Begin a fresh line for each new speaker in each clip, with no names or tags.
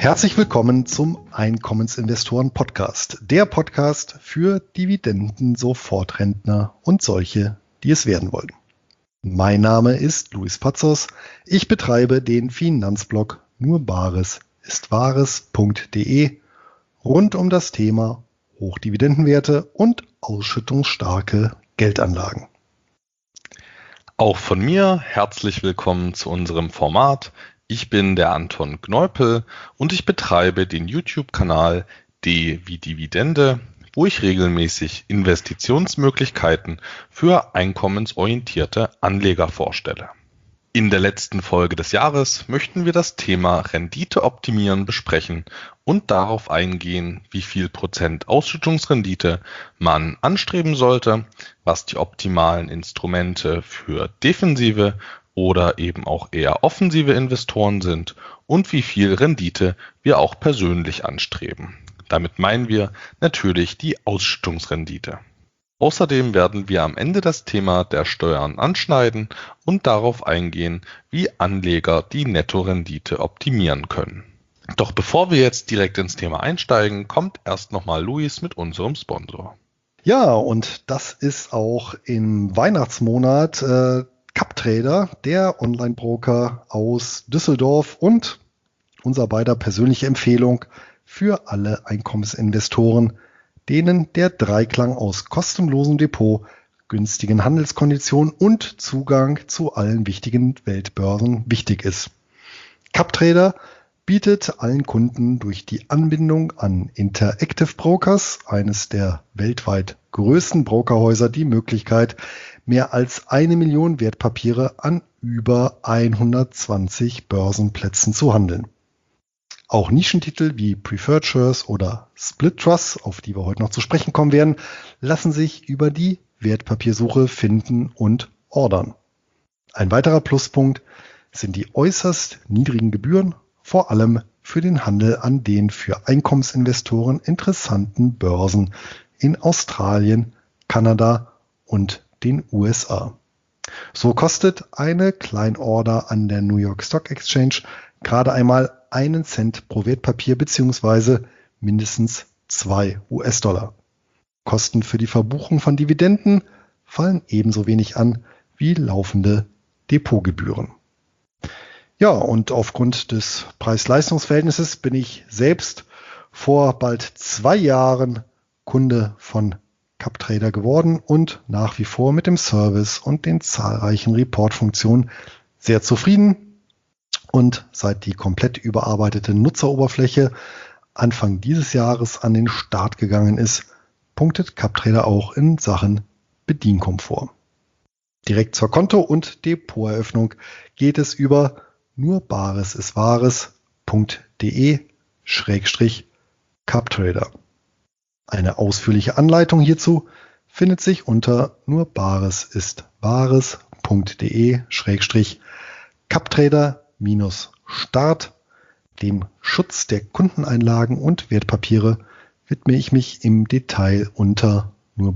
Herzlich willkommen zum Einkommensinvestoren-Podcast, der Podcast für Dividenden-Sofortrentner und solche, die es werden wollen. Mein Name ist Luis Pazos. Ich betreibe den Finanzblog nurbaresistwahres.de rund um das Thema Hochdividendenwerte und ausschüttungsstarke Geldanlagen.
Auch von mir herzlich willkommen zu unserem Format. Ich bin der Anton Gneupel und ich betreibe den YouTube-Kanal D wie Dividende, wo ich regelmäßig Investitionsmöglichkeiten für einkommensorientierte Anleger vorstelle. In der letzten Folge des Jahres möchten wir das Thema Rendite optimieren besprechen und darauf eingehen, wie viel Prozent Ausschüttungsrendite man anstreben sollte, was die optimalen Instrumente für defensive oder eben auch eher offensive Investoren sind und wie viel Rendite wir auch persönlich anstreben. Damit meinen wir natürlich die Ausschüttungsrendite. Außerdem werden wir am Ende das Thema der Steuern anschneiden und darauf eingehen, wie Anleger die Nettorendite optimieren können. Doch bevor wir jetzt direkt ins Thema einsteigen, kommt erst nochmal Luis mit unserem Sponsor.
Ja, und das ist auch im Weihnachtsmonat CapTrader, der Online-Broker aus Düsseldorf und unser beider persönliche Empfehlung für alle Einkommensinvestoren, denen der Dreiklang aus kostenlosem Depot, günstigen Handelskonditionen und Zugang zu allen wichtigen Weltbörsen wichtig ist. CapTrader bietet allen Kunden durch die Anbindung an Interactive Brokers, eines der weltweit größten Brokerhäuser, die Möglichkeit, mehr als 1 Million Wertpapiere an über 120 Börsenplätzen zu handeln. Auch Nischentitel wie Preferred Shares oder Split Trusts, auf die wir heute noch zu sprechen kommen werden, lassen sich über die Wertpapiersuche finden und ordern. Ein weiterer Pluspunkt sind die äußerst niedrigen Gebühren, vor allem für den Handel an den für Einkommensinvestoren interessanten Börsen in Australien, Kanada und den USA. So kostet eine Kleinorder an der New York Stock Exchange gerade einmal 1 Cent pro Wertpapier bzw. mindestens 2 US-Dollar. Kosten für die Verbuchung von Dividenden fallen ebenso wenig an wie laufende Depotgebühren. Ja, und aufgrund des Preis-Leistungs-Verhältnisses bin ich selbst vor bald 2 Jahren Kunde von CapTrader geworden und nach wie vor mit dem Service und den zahlreichen Report-Funktionen sehr zufrieden. Und seit die komplett überarbeitete Nutzeroberfläche Anfang dieses Jahres an den Start gegangen ist, punktet CapTrader auch in Sachen Bedienkomfort. Direkt zur Konto- und Depoteröffnung geht es über nurbaresistwahres.de/CapTrader. Eine ausführliche Anleitung hierzu findet sich unter nurbaresistwahres.de/CapTrader-Start. Dem Schutz der Kundeneinlagen und Wertpapiere widme ich mich im Detail unter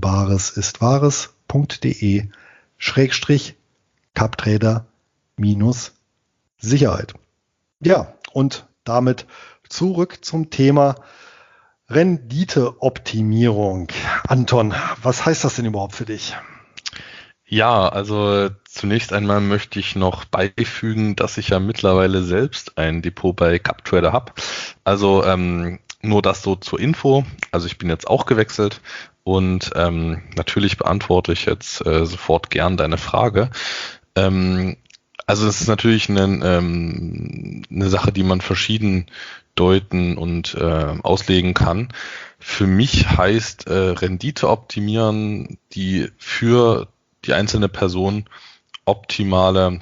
nurbaresistwahres.de/CapTrader-Sicherheit. Ja, und damit zurück zum Thema Renditeoptimierung. Anton, was heißt das denn überhaupt für dich?
Ja, also zunächst einmal möchte ich noch beifügen, dass ich ja mittlerweile selbst ein Depot bei CapTrader habe. Also nur das so zur Info. Also ich bin jetzt auch gewechselt und natürlich beantworte ich jetzt sofort gern deine Frage. Also das ist natürlich eine Sache, die man verschieden deuten und auslegen kann. Für mich heißt Rendite optimieren, die für die einzelne Person das optimale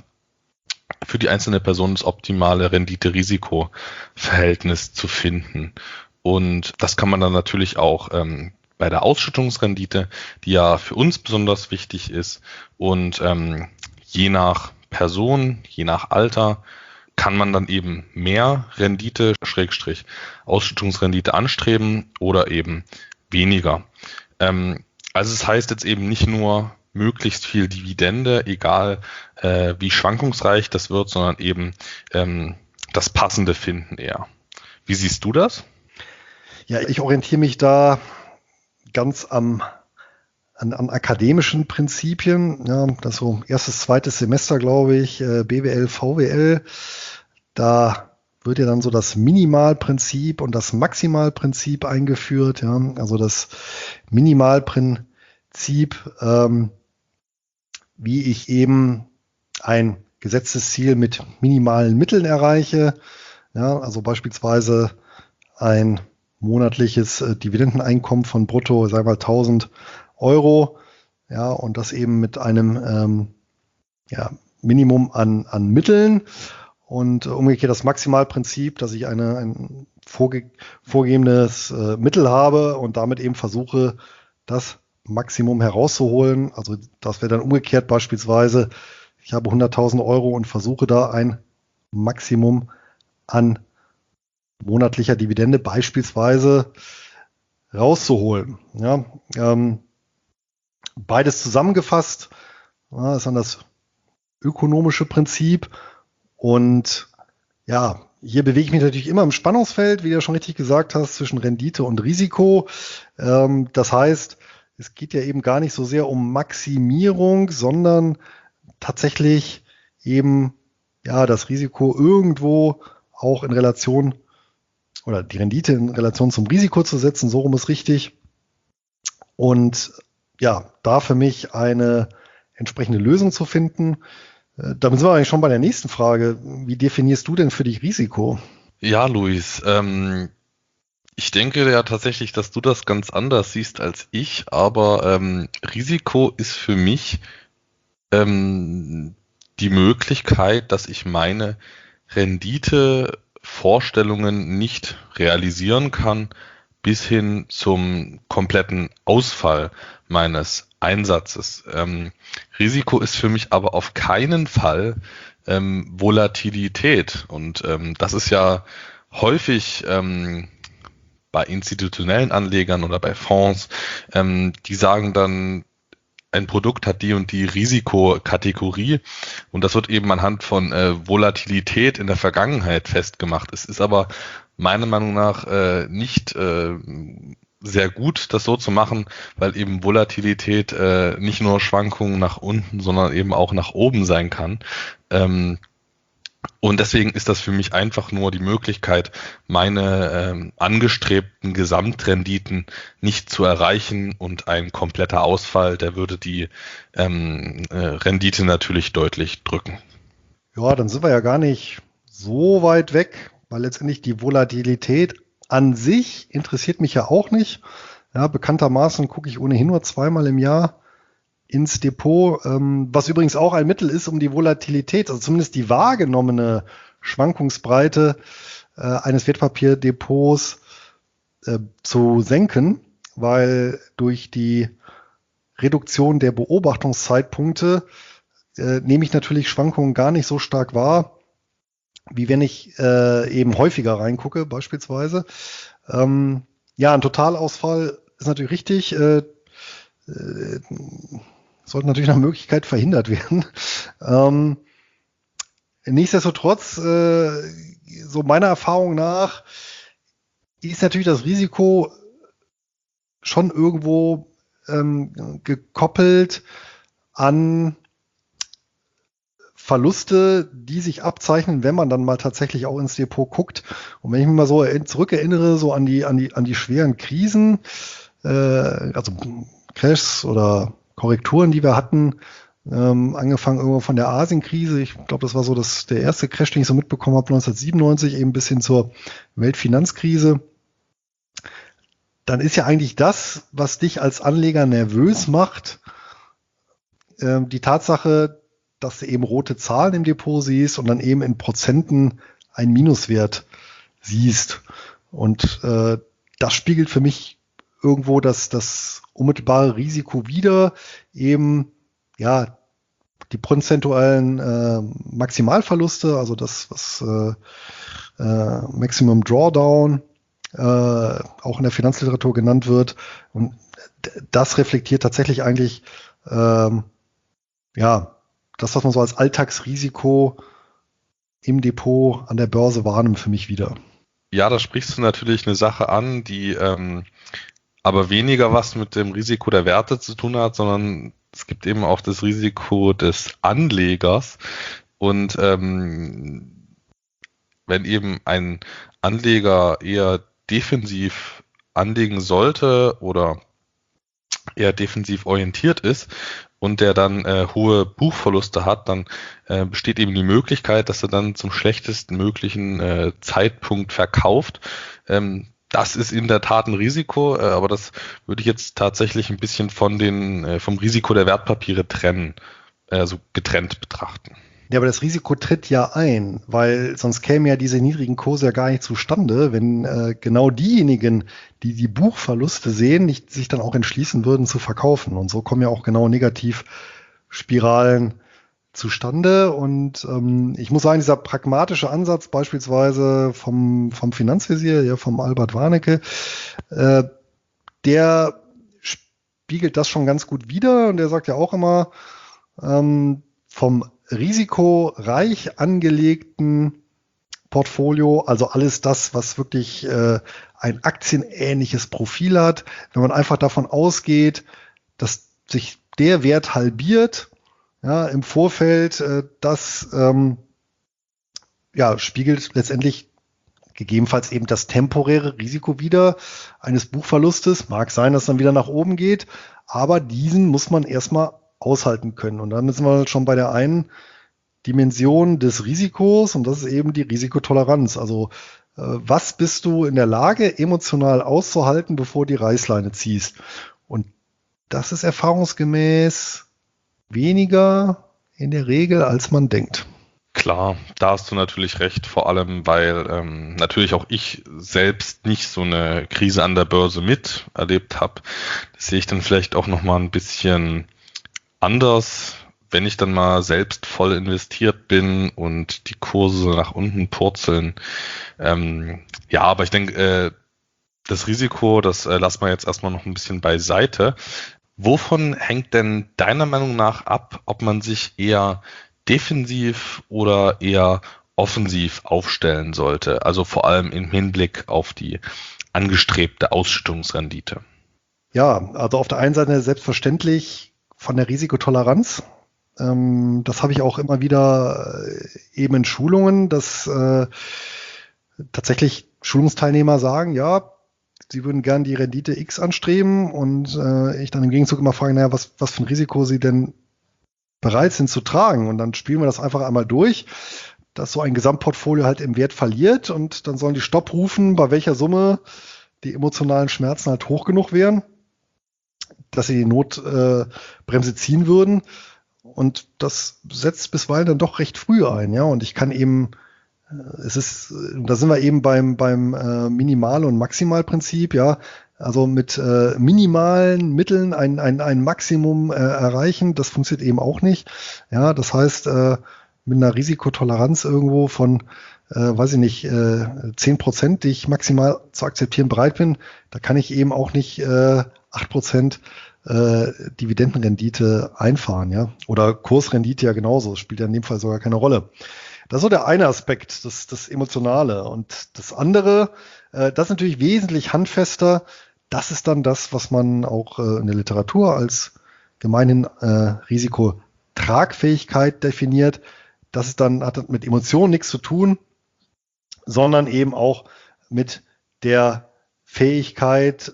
Rendite-Risiko-Verhältnis zu finden. Und das kann man dann natürlich auch bei der Ausschüttungsrendite, die ja für uns besonders wichtig ist. Und je nach Person, je nach Alter, kann man dann eben mehr Rendite, Ausschüttungsrendite anstreben oder eben weniger. Also es heißt jetzt eben nicht nur möglichst viel Dividende, egal wie schwankungsreich das wird, sondern eben das Passende finden eher. Wie siehst du das?
Ja, ich orientiere mich da ganz an akademischen Prinzipien. Ja, das so erstes, zweites Semester, glaube ich, BWL, VWL. Da wird ja dann so das Minimalprinzip und das Maximalprinzip eingeführt. Ja, also das Minimalprinzip, wie ich eben ein gesetztes Ziel mit minimalen Mitteln erreiche. Ja, also beispielsweise ein monatliches Dividendeneinkommen von brutto, sagen wir mal 1.000 Euro. Ja, und das eben mit einem Minimum an Mitteln. Und umgekehrt das Maximalprinzip, dass ich ein vorgegebenes Mittel habe und damit eben versuche, das Maximum herauszuholen. Also das wäre dann umgekehrt beispielsweise, ich habe 100.000 Euro und versuche da ein Maximum an monatlicher Dividende beispielsweise rauszuholen. Ja, beides zusammengefasst, ja, ist dann das ökonomische Prinzip. Und ja, hier bewege ich mich natürlich immer im Spannungsfeld, wie du schon richtig gesagt hast, zwischen Rendite und Risiko. Das heißt, es geht ja eben gar nicht so sehr um Maximierung, sondern tatsächlich eben ja das Risiko irgendwo auch in Relation oder die Rendite in Relation zum Risiko zu setzen, so rum ist richtig. Und ja, da für mich eine entsprechende Lösung zu finden. Damit sind wir eigentlich schon bei der nächsten Frage. Wie definierst du denn für dich Risiko?
Ja, Luis, ich denke ja tatsächlich, dass du das ganz anders siehst als ich, aber Risiko ist für mich die Möglichkeit, dass ich meine Renditevorstellungen nicht realisieren kann, bis hin zum kompletten Ausfall meines Einsatzes. Risiko ist für mich aber auf keinen Fall Volatilität. Und das ist ja häufig bei institutionellen Anlegern oder bei Fonds, die sagen dann, ein Produkt hat die und die Risikokategorie und das wird eben anhand von Volatilität in der Vergangenheit festgemacht. Es ist aber meiner Meinung nach nicht sehr gut, das so zu machen, weil eben Volatilität nicht nur Schwankungen nach unten, sondern eben auch nach oben sein kann. Und deswegen ist das für mich einfach nur die Möglichkeit, meine angestrebten Gesamtrenditen nicht zu erreichen, und ein kompletter Ausfall, der würde die Rendite natürlich deutlich drücken.
Ja, dann sind wir ja gar nicht so weit weg, weil letztendlich die Volatilität an sich interessiert mich ja auch nicht. Ja, bekanntermaßen gucke ich ohnehin nur zweimal im Jahr ins Depot, was übrigens auch ein Mittel ist, um die Volatilität, also zumindest die wahrgenommene Schwankungsbreite eines Wertpapierdepots zu senken, weil durch die Reduktion der Beobachtungszeitpunkte nehme ich natürlich Schwankungen gar nicht so stark wahr, wie wenn ich eben häufiger reingucke beispielsweise. Ja, ein Totalausfall ist natürlich richtig, sollte natürlich nach Möglichkeit verhindert werden. Nichtsdestotrotz, so meiner Erfahrung nach, ist natürlich das Risiko schon irgendwo gekoppelt an Verluste, die sich abzeichnen, wenn man dann mal tatsächlich auch ins Depot guckt. Und wenn ich mich mal so zurückerinnere, so an die schweren Krisen, also Crashs oder Korrekturen, die wir hatten, angefangen irgendwo von der Asienkrise. Ich glaube, das war so der erste Crash, den ich so mitbekommen habe, 1997, eben bis hin zur Weltfinanzkrise. Dann ist ja eigentlich das, was dich als Anleger nervös macht, die Tatsache, dass du eben rote Zahlen im Depot siehst und dann eben in Prozenten einen Minuswert siehst. Und das spiegelt für mich irgendwo das unmittelbare Risiko wider, eben ja die prozentualen Maximalverluste, also das, was Maximum Drawdown auch in der Finanzliteratur genannt wird. Und das reflektiert tatsächlich eigentlich ja das, was man so als Alltagsrisiko im Depot an der Börse wahrnimmt, für mich wieder.
Ja, da sprichst du natürlich eine Sache an, die aber weniger was mit dem Risiko der Werte zu tun hat, sondern es gibt eben auch das Risiko des Anlegers. Und wenn eben ein Anleger eher defensiv anlegen sollte oder eher defensiv orientiert ist und der dann hohe Buchverluste hat, dann besteht eben die Möglichkeit, dass er dann zum schlechtesten möglichen Zeitpunkt verkauft. Das ist in der Tat ein Risiko, aber das würde ich jetzt tatsächlich ein bisschen vom Risiko der Wertpapiere trennen, also getrennt betrachten.
Ja, aber das Risiko tritt ja ein, weil sonst kämen ja diese niedrigen Kurse ja gar nicht zustande, wenn genau diejenigen, die die Buchverluste sehen, nicht sich dann auch entschließen würden zu verkaufen. Und so kommen ja auch genau Negativspiralen zustande. Und ich muss sagen, dieser pragmatische Ansatz beispielsweise vom Finanzvisier, ja, vom Albert Warnecke, der spiegelt das schon ganz gut wider. Und der sagt ja auch immer, vom risikoreich angelegten Portfolio, also alles das, was wirklich ein aktienähnliches Profil hat, wenn man einfach davon ausgeht, dass sich der Wert halbiert, ja, im Vorfeld, das spiegelt letztendlich gegebenenfalls eben das temporäre Risiko wider eines Buchverlustes. Mag sein, dass es dann wieder nach oben geht, aber diesen muss man erstmal aushalten können. Und dann sind wir schon bei der einen Dimension des Risikos und das ist eben die Risikotoleranz. Also was bist du in der Lage, emotional auszuhalten, bevor die Reißleine ziehst? Und das ist erfahrungsgemäß weniger in der Regel, als man denkt.
Klar, da hast du natürlich recht, vor allem, weil natürlich auch ich selbst nicht so eine Krise an der Börse miterlebt habe. Das sehe ich dann vielleicht auch nochmal ein bisschen anders, wenn ich dann mal selbst voll investiert bin und die Kurse nach unten purzeln. Ja, aber ich denke, das Risiko, das lassen wir jetzt erstmal noch ein bisschen beiseite. Wovon hängt denn deiner Meinung nach ab, ob man sich eher defensiv oder eher offensiv aufstellen sollte? Also vor allem im Hinblick auf die angestrebte Ausschüttungsrendite.
Ja, also auf der einen Seite selbstverständlich von der Risikotoleranz. Das habe ich auch immer wieder eben in Schulungen, dass tatsächlich Schulungsteilnehmer sagen, ja, sie würden gern die Rendite X anstreben und ich dann im Gegenzug immer frage, naja, was für ein Risiko sie denn bereit sind zu tragen. Und dann spielen wir das einfach einmal durch, dass so ein Gesamtportfolio halt im Wert verliert und dann sollen die Stopp rufen, bei welcher Summe die emotionalen Schmerzen halt hoch genug wären, dass sie die Notbremse ziehen würden. Und das setzt bisweilen dann doch recht früh ein, ja. Und ich kann eben, da sind wir eben beim Minimal- und Maximalprinzip, ja. Also mit minimalen Mitteln ein Maximum erreichen, das funktioniert eben auch nicht. Ja, das heißt, mit einer Risikotoleranz irgendwo von, weiß ich nicht, 10%, die ich maximal zu akzeptieren bereit bin, da kann ich eben auch nicht 8% Dividendenrendite einfahren, ja. Oder Kursrendite ja genauso, spielt ja in dem Fall sogar keine Rolle. Das ist so der eine Aspekt, das Emotionale. Und das andere, das ist natürlich wesentlich handfester. Das ist dann das, was man auch in der Literatur als gemeinhin Risikotragfähigkeit definiert. Das ist dann, hat mit Emotionen nichts zu tun, sondern eben auch mit der Fähigkeit,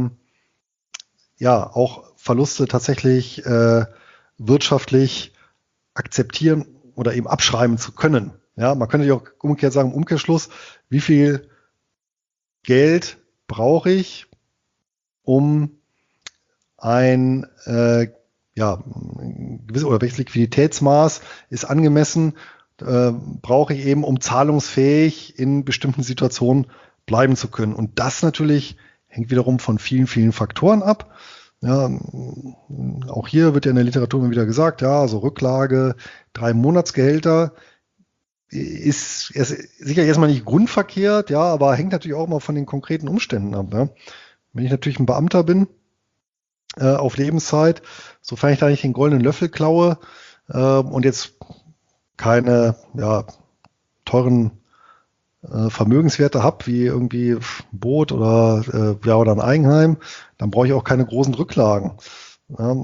auch Verluste tatsächlich wirtschaftlich akzeptieren oder eben abschreiben zu können. Ja, man könnte ja auch umgekehrt sagen, im Umkehrschluss, wie viel Geld brauche ich, um ein gewisses oder welches Liquiditätsmaß ist angemessen, brauche ich eben, um zahlungsfähig in bestimmten Situationen bleiben zu können. Und das natürlich hängt wiederum von vielen, vielen Faktoren ab. Ja, auch hier wird ja in der Literatur immer wieder gesagt, ja, so Rücklage, 3 Monatsgehälter ist sicher erstmal nicht grundverkehrt, ja, aber hängt natürlich auch mal von den konkreten Umständen ab. Ja. Wenn ich natürlich ein Beamter bin, auf Lebenszeit, sofern ich da nicht den goldenen Löffel klaue und jetzt keine teuren Vermögenswerte habe, wie irgendwie ein Boot oder ein Eigenheim, dann brauche ich auch keine großen Rücklagen. Ja,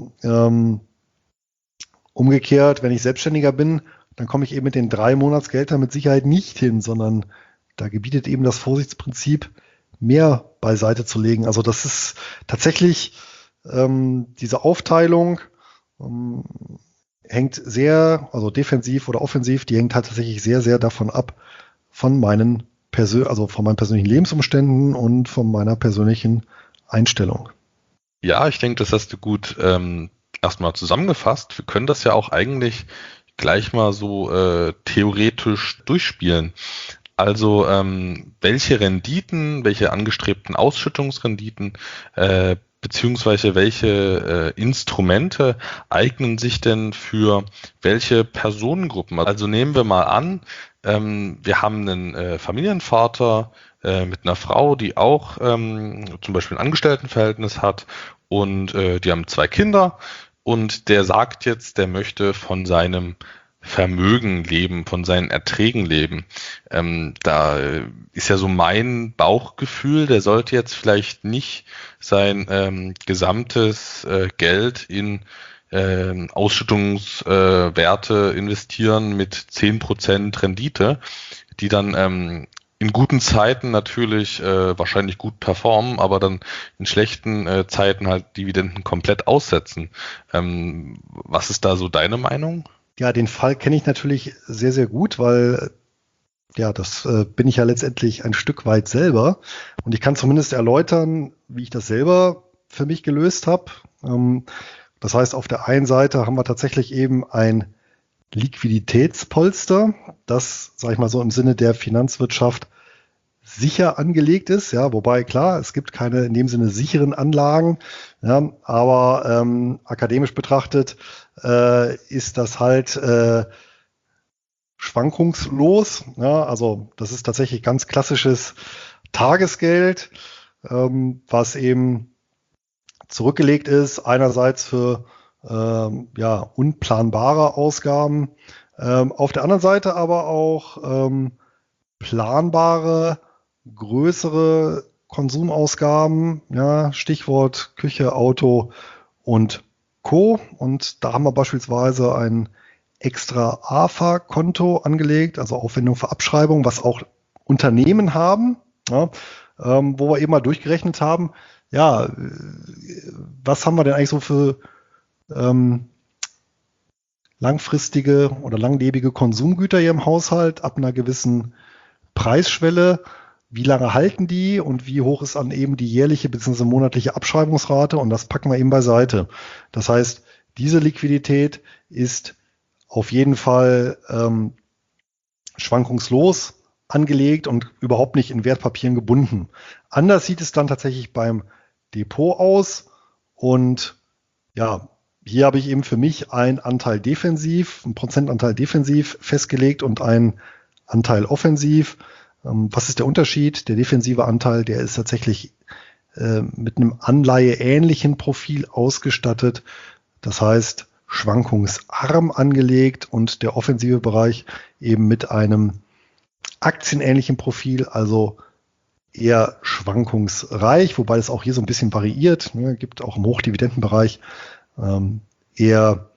umgekehrt, wenn ich Selbstständiger bin, dann komme ich eben mit den 3 Monatsgehältern mit Sicherheit nicht hin, sondern da gebietet eben das Vorsichtsprinzip, mehr beiseite zu legen. Also das ist tatsächlich diese Aufteilung ähm, hängt sehr, also defensiv oder offensiv, die hängt halt tatsächlich sehr, sehr davon ab, von von meinen persönlichen Lebensumständen und von meiner persönlichen Einstellung.
Ja, ich denke, das hast du gut erstmal zusammengefasst. Wir können das ja auch eigentlich gleich mal so theoretisch durchspielen. Also welche Renditen, welche angestrebten Ausschüttungsrenditen beziehungsweise welche Instrumente eignen sich denn für welche Personengruppen? Also nehmen wir mal an, wir haben einen Familienvater mit einer Frau, die auch zum Beispiel ein Angestelltenverhältnis hat und die haben 2 Kinder und der sagt jetzt, der möchte von seinem Vermögen leben, von seinen Erträgen leben. Da ist ja so mein Bauchgefühl, der sollte jetzt vielleicht nicht sein gesamtes Geld in Ausschüttungswerte investieren mit 10% Rendite, die dann in guten Zeiten natürlich wahrscheinlich gut performen, aber dann in schlechten Zeiten halt Dividenden komplett aussetzen. Was ist da so deine Meinung?
Ja, den Fall kenne ich natürlich sehr, sehr gut, weil ja, das bin ich ja letztendlich ein Stück weit selber. Und ich kann zumindest erläutern, wie ich das selber für mich gelöst habe. Das heißt, auf der einen Seite haben wir tatsächlich eben ein Liquiditätspolster, das, sage ich mal so, im Sinne der Finanzwirtschaft sicher angelegt ist, ja, wobei klar, es gibt keine in dem Sinne sicheren Anlagen, ja, aber akademisch betrachtet ist das halt schwankungslos, ja, also das ist tatsächlich ganz klassisches Tagesgeld, was eben zurückgelegt ist, einerseits für unplanbare Ausgaben, auf der anderen Seite aber auch planbare, größere Konsumausgaben, ja, Stichwort Küche, Auto und Co. Und da haben wir beispielsweise ein extra AFA-Konto angelegt, also Aufwendung für Abschreibung, was auch Unternehmen haben, ja, wo wir eben mal durchgerechnet haben, ja, was haben wir denn eigentlich so für langfristige oder langlebige Konsumgüter hier im Haushalt ab einer gewissen Preisschwelle, wie lange halten die und wie hoch ist dann eben die jährliche bzw. monatliche Abschreibungsrate, und das packen wir eben beiseite. Das heißt, diese Liquidität ist auf jeden Fall schwankungslos angelegt und überhaupt nicht in Wertpapieren gebunden. Anders sieht es dann tatsächlich beim Depot aus, und ja, hier habe ich eben für mich einen Anteil defensiv, einen Prozentanteil defensiv festgelegt und einen Anteil offensiv. Was ist der Unterschied? Der defensive Anteil, der ist tatsächlich mit einem anleiheähnlichen Profil ausgestattet. Das heißt, schwankungsarm angelegt, und der offensive Bereich eben mit einem aktienähnlichen Profil, also eher schwankungsreich, wobei es auch hier so ein bisschen variiert. Ne? Gibt auch im Hochdividendenbereich eher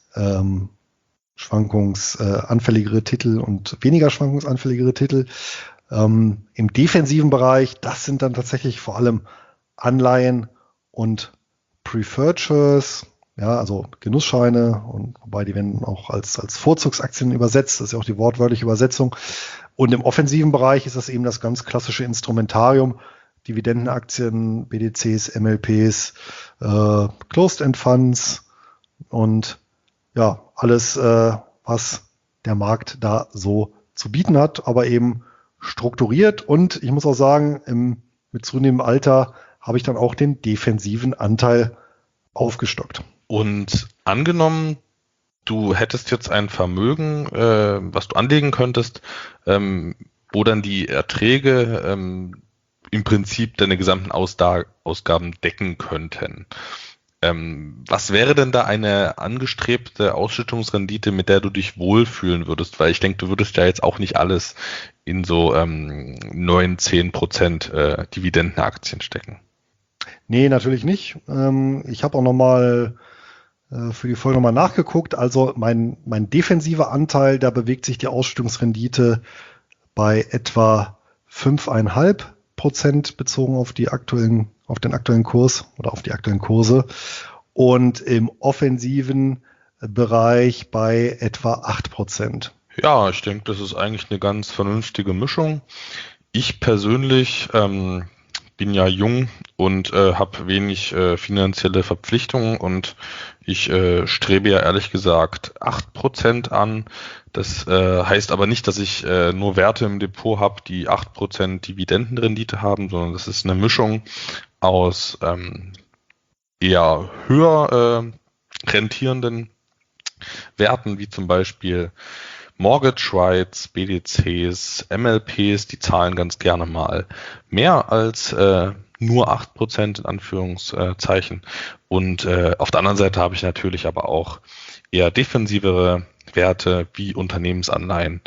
schwankungsanfälligere Titel und weniger schwankungsanfälligere Titel. Im defensiven Bereich, das sind dann tatsächlich vor allem Anleihen und Preferred Shares, ja, also Genussscheine, und wobei die werden auch als Vorzugsaktien übersetzt, das ist ja auch die wortwörtliche Übersetzung. Und im offensiven Bereich ist das eben das ganz klassische Instrumentarium, Dividendenaktien, BDCs, MLPs, Closed-End Funds und ja, alles, was der Markt da so zu bieten hat, aber eben strukturiert. Und ich muss auch sagen, mit zunehmendem Alter habe ich dann auch den defensiven Anteil aufgestockt.
Und angenommen, du hättest jetzt ein Vermögen, was du anlegen könntest, wo dann die Erträge im Prinzip deine gesamten Ausgaben decken könnten. Was wäre denn da eine angestrebte Ausschüttungsrendite, mit der du dich wohlfühlen würdest? Weil ich denke, du würdest ja jetzt auch nicht alles in so 9-10% Dividendenaktien stecken.
Nee, natürlich nicht. Ich habe auch nochmal für die Folge nochmal nachgeguckt. Also mein defensiver Anteil, da bewegt sich die Ausschüttungsrendite bei etwa 5,5% bezogen auf den aktuellen Kurs oder auf die aktuellen Kurse und im offensiven Bereich bei etwa 8%.
Ja, ich denke, das ist eigentlich eine ganz vernünftige Mischung. Ich persönlich bin ja jung und habe wenig finanzielle Verpflichtungen und ich strebe ja ehrlich gesagt 8% an. Das heißt aber nicht, dass ich nur Werte im Depot habe, die 8% Dividendenrendite haben, sondern das ist eine Mischung aus eher höher rentierenden Werten, wie zum Beispiel Mortgage Rights, BDCs, MLPs, die zahlen ganz gerne mal mehr als nur 8% in Anführungszeichen. Und auf der anderen Seite habe ich natürlich aber auch eher defensivere Werte wie Unternehmensanleihen,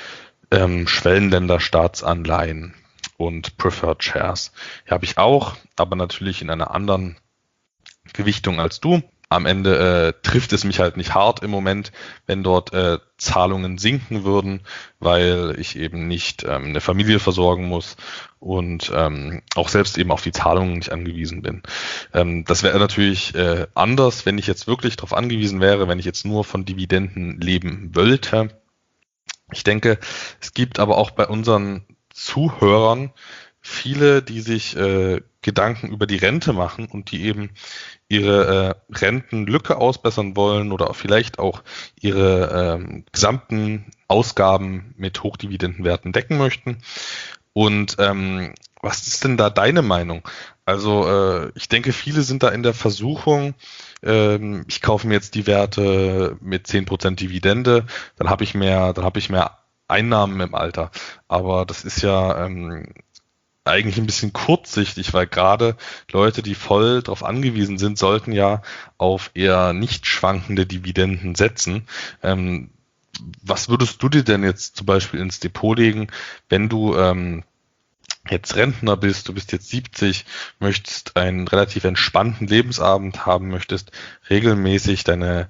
Schwellenländer-Staatsanleihen und Preferred Shares. Die habe ich auch, aber natürlich in einer anderen Gewichtung als du. Am Ende trifft es mich halt nicht hart im Moment, wenn dort Zahlungen sinken würden, weil ich eben nicht eine Familie versorgen muss und auch selbst eben auf die Zahlungen nicht angewiesen bin. Das wäre natürlich anders, wenn ich jetzt wirklich darauf angewiesen wäre, wenn ich jetzt nur von Dividenden leben wollte. Ich denke, es gibt aber auch bei unseren Zuhörern viele, die sich Gedanken über die Rente machen und die eben ihre Rentenlücke ausbessern wollen oder vielleicht auch ihre gesamten Ausgaben mit Hochdividendenwerten decken möchten. Und was ist denn da deine Meinung? Also ich denke, viele sind da in der Versuchung, ich kaufe mir jetzt die Werte mit 10% Dividende, dann habe ich mehr Einnahmen im Alter. Aber das ist ja eigentlich ein bisschen kurzsichtig, weil gerade Leute, die voll darauf angewiesen sind, sollten ja auf eher nicht schwankende Dividenden setzen. Was würdest du dir denn jetzt zum Beispiel ins Depot legen, wenn du jetzt Rentner bist, du bist jetzt 70, möchtest einen relativ entspannten Lebensabend haben, möchtest regelmäßig deine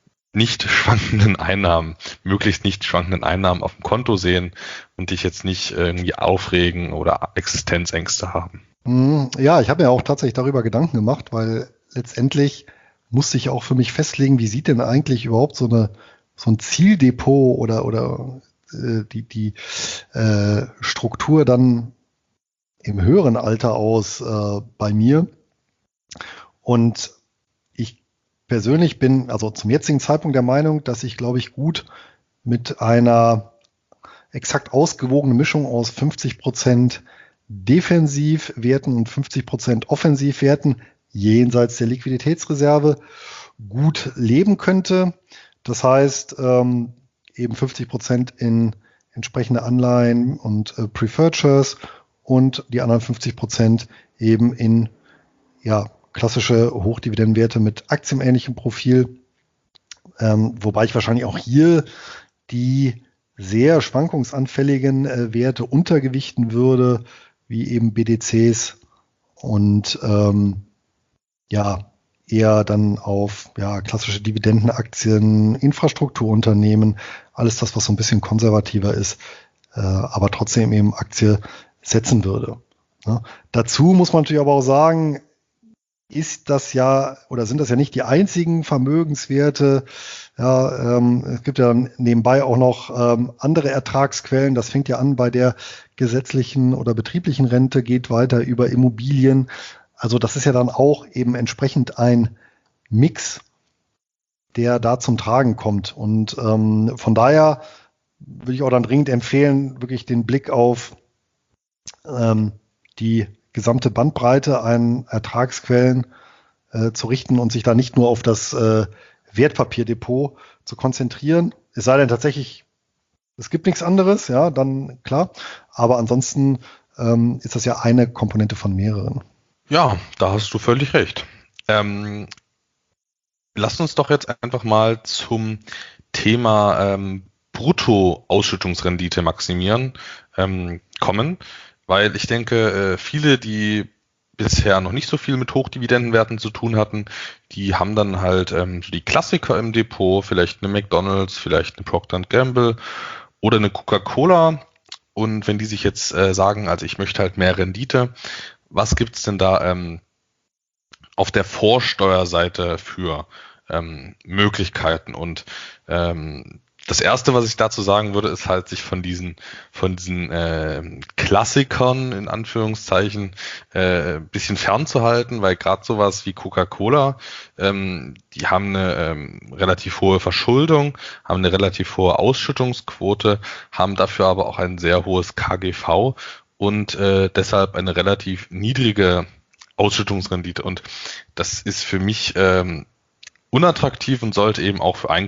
möglichst nicht schwankenden Einnahmen auf dem Konto sehen und dich jetzt nicht irgendwie aufregen oder Existenzängste haben.
Ja, ich habe mir auch tatsächlich darüber Gedanken gemacht, weil letztendlich musste ich auch für mich festlegen, wie sieht denn eigentlich überhaupt so ein Zieldepot oder die Struktur dann im höheren Alter aus bei mir. Und ich persönlich bin also zum jetzigen Zeitpunkt der Meinung, dass ich, glaube ich, gut mit einer exakt ausgewogenen Mischung aus 50% Defensivwerten und 50% Offensivwerten jenseits der Liquiditätsreserve gut leben könnte. Das heißt, eben 50% in entsprechende Anleihen und Preferred Shares und die anderen 50% eben in klassische Hochdividendenwerte mit aktienähnlichem Profil, wobei ich wahrscheinlich auch hier die sehr schwankungsanfälligen Werte untergewichten würde, wie eben BDCs und eher dann auf klassische Dividendenaktien, Infrastrukturunternehmen, alles das, was so ein bisschen konservativer ist, aber trotzdem eben Aktie setzen würde. Ja. Dazu muss man natürlich aber auch sagen, sind das ja nicht die einzigen Vermögenswerte. Ja, es gibt ja nebenbei auch noch andere Ertragsquellen. Das fängt ja an bei der gesetzlichen oder betrieblichen Rente, geht weiter über Immobilien. Also das ist ja dann auch eben entsprechend ein Mix, der da zum Tragen kommt. Und von daher würde ich auch dann dringend empfehlen, wirklich den Blick auf die gesamte Bandbreite an Ertragsquellen zu richten und sich da nicht nur auf das Wertpapierdepot zu konzentrieren. Es sei denn tatsächlich, es gibt nichts anderes, ja, dann klar. Aber ansonsten ist das ja eine Komponente von mehreren.
Ja, da hast du völlig recht. lass uns doch jetzt einfach mal zum Thema Brutto-Ausschüttungsrendite maximieren kommen, weil ich denke, viele, die bisher noch nicht so viel mit Hochdividendenwerten zu tun hatten, die haben dann halt so die Klassiker im Depot, vielleicht eine McDonald's, vielleicht eine Procter Gamble oder eine Coca-Cola. Und wenn die sich jetzt sagen, also ich möchte halt mehr Rendite, was gibt's denn da auf der Vorsteuerseite für Möglichkeiten? Und das Erste, was ich dazu sagen würde, ist halt, sich von diesen Klassikern in Anführungszeichen bisschen fernzuhalten, weil gerade sowas wie Coca-Cola, die haben eine relativ hohe Verschuldung, haben eine relativ hohe Ausschüttungsquote, haben dafür aber auch ein sehr hohes KGV und deshalb eine relativ niedrige Ausschüttungsrendite. Und das ist für mich unattraktiv und sollte eben auch für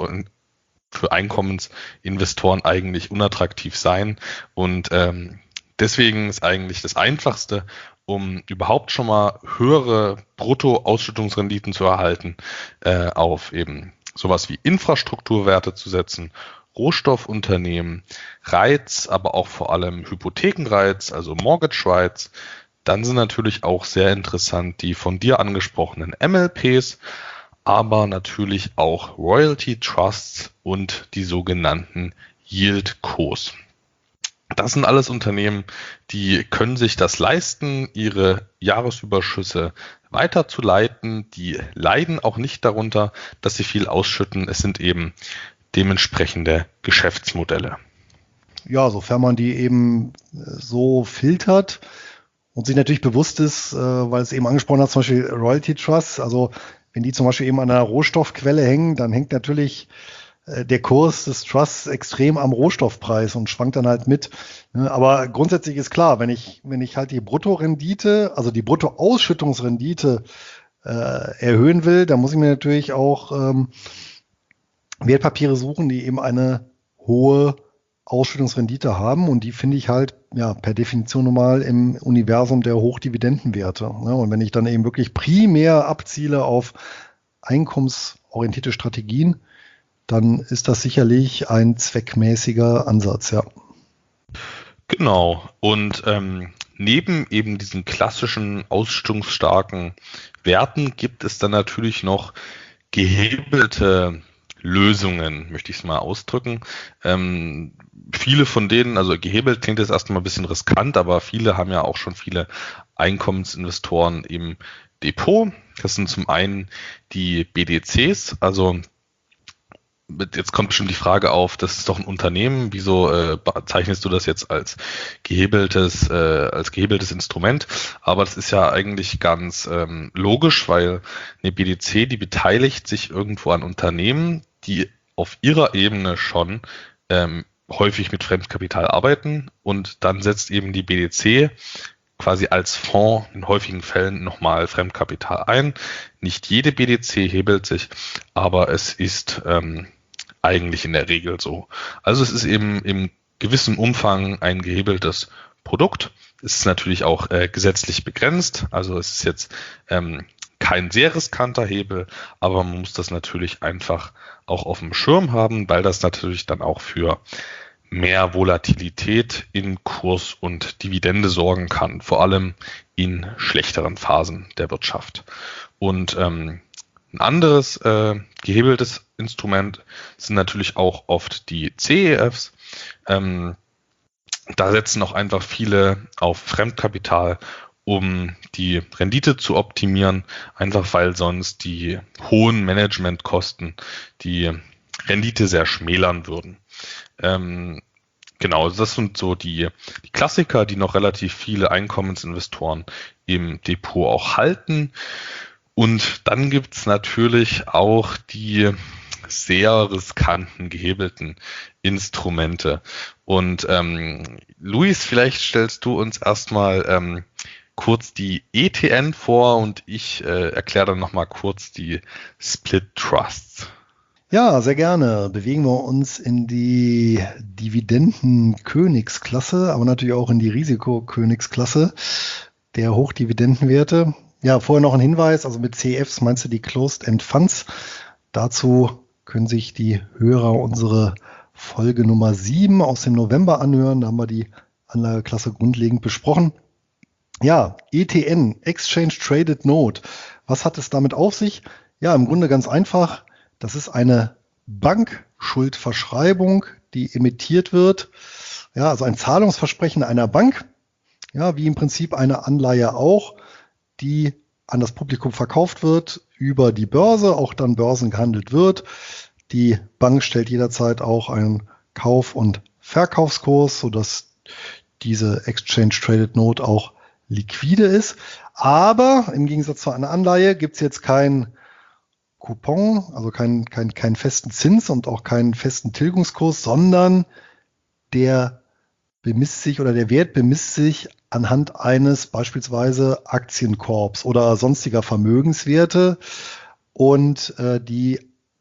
Einkommensinvestoren eigentlich unattraktiv sein. Und deswegen ist eigentlich das Einfachste, um überhaupt schon mal höhere Brutto-Ausschüttungsrenditen zu erhalten, auf eben sowas wie Infrastrukturwerte zu setzen, Rohstoffunternehmen, REITs, aber auch vor allem Hypothekenreiz, also Mortgage Rights. Dann sind natürlich auch sehr interessant die von dir angesprochenen MLPs, aber natürlich auch Royalty Trusts und die sogenannten Yield Cos. Das sind alles Unternehmen, die können sich das leisten, ihre Jahresüberschüsse weiterzuleiten. Die leiden auch nicht darunter, dass sie viel ausschütten. Es sind eben dementsprechende Geschäftsmodelle.
Ja, sofern man die eben so filtert und sich natürlich bewusst ist, weil es eben angesprochen hat, zum Beispiel Royalty Trusts, also wenn die zum Beispiel eben an einer Rohstoffquelle hängen, dann hängt natürlich der Kurs des Trusts extrem am Rohstoffpreis und schwankt dann halt mit. Aber grundsätzlich ist klar, wenn ich halt die Bruttorendite, also die Bruttoausschüttungsrendite erhöhen will, dann muss ich mir natürlich auch Wertpapiere suchen, die eben eine hohe Ausschüttungsrendite haben, und die finde ich halt ja per Definition normal im Universum der Hochdividendenwerte. Und wenn ich dann eben wirklich primär abziele auf einkommensorientierte Strategien, dann ist das sicherlich ein zweckmäßiger Ansatz, ja.
Genau. Und neben eben diesen klassischen ausschüttungsstarken Werten gibt es dann natürlich noch gehebelte Lösungen, möchte ich es mal ausdrücken. Viele von denen, also gehebelt klingt jetzt erstmal ein bisschen riskant, aber viele haben ja auch schon viele Einkommensinvestoren im Depot. Das sind zum einen die BDCs, also jetzt kommt bestimmt die Frage auf, das ist doch ein Unternehmen, wieso bezeichnest du das jetzt als gehebeltes Instrument? Aber das ist ja eigentlich ganz logisch, weil eine BDC, die beteiligt sich irgendwo an Unternehmen, die auf ihrer Ebene schon häufig mit Fremdkapital arbeiten, und dann setzt eben die BDC quasi als Fonds in häufigen Fällen nochmal Fremdkapital ein. Nicht jede BDC hebelt sich, aber es ist eigentlich in der Regel so. Also es ist eben im gewissen Umfang ein gehebeltes Produkt. Es ist natürlich auch gesetzlich begrenzt, also es ist jetzt kein sehr riskanter Hebel, aber man muss das natürlich einfach auch auf dem Schirm haben, weil das natürlich dann auch für mehr Volatilität in Kurs und Dividende sorgen kann, vor allem in schlechteren Phasen der Wirtschaft. Und ein anderes gehebeltes Instrument sind natürlich auch oft die CEFs. Da setzen auch einfach viele auf Fremdkapital, um die Rendite zu optimieren, einfach weil sonst die hohen Managementkosten die Rendite sehr schmälern würden. Genau, das sind so die Klassiker, die noch relativ viele Einkommensinvestoren im Depot auch halten. Und dann gibt's natürlich auch die sehr riskanten, gehebelten Instrumente. Und Luis, vielleicht stellst du uns erstmal kurz die ETN vor, und ich erkläre dann nochmal kurz die Split Trusts.
Ja, sehr gerne. Bewegen wir uns in die Dividenden-Königsklasse, aber natürlich auch in die Risikokönigsklasse der Hochdividendenwerte. Ja, vorher noch ein Hinweis, also mit CEFs meinst du die Closed-End Funds. Dazu können sich die Hörer unsere Folge Nummer 7 aus dem November anhören. Da haben wir die Anlageklasse grundlegend besprochen. Ja, ETN, Exchange Traded Note. Was hat es damit auf sich? Ja, im Grunde ganz einfach. Das ist eine Bankschuldverschreibung, die emittiert wird. Ja, also ein Zahlungsversprechen einer Bank. Ja, wie im Prinzip eine Anleihe auch, die an das Publikum verkauft wird, über die Börse, auch dann börsengehandelt wird. Die Bank stellt jederzeit auch einen Kauf- und Verkaufskurs, sodass diese Exchange Traded Note auch liquide ist. Aber im Gegensatz zu einer Anleihe gibt es jetzt keinen Coupon, also keinen festen Zins und auch keinen festen Tilgungskurs, sondern der bemisst sich oder der Wert bemisst sich anhand eines beispielsweise Aktienkorbs oder sonstiger Vermögenswerte und die